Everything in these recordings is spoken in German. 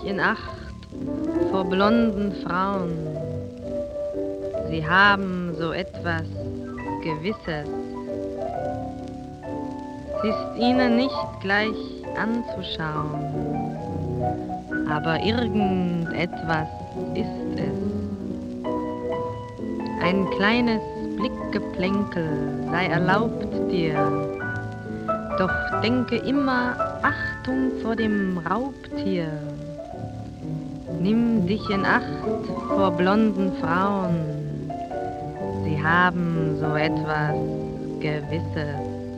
in Acht vor blonden Frauen. Sie haben so etwas Gewisses. Es ist ihnen nicht gleich anzuschauen, aber irgendetwas ist es. Ein kleines Blickgeplänkel sei erlaubt dir, doch denke immer Achtung vor dem Raubtier. Nimm dich in Acht vor blonden Frauen, sie haben so etwas Gewisses.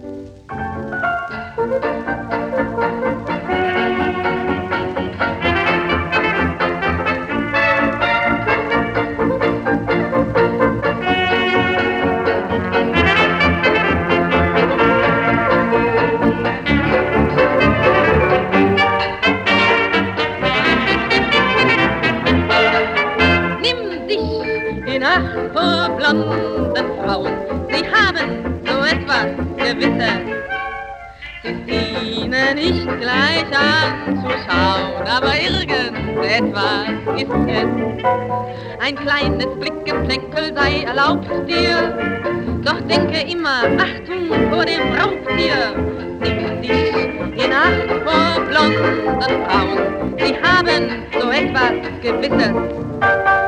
In Acht vor blonden Frauen, sie haben so etwas Gewisses. Es ist ihnen nicht gleich anzuschauen, aber irgendetwas ist es. Ein kleines Blickgeplänkel sei erlaubt dir, doch denke immer Achtung vor dem Raubtier. Nimm dich in Acht vor blonden Frauen, sie haben so etwas Gewisses.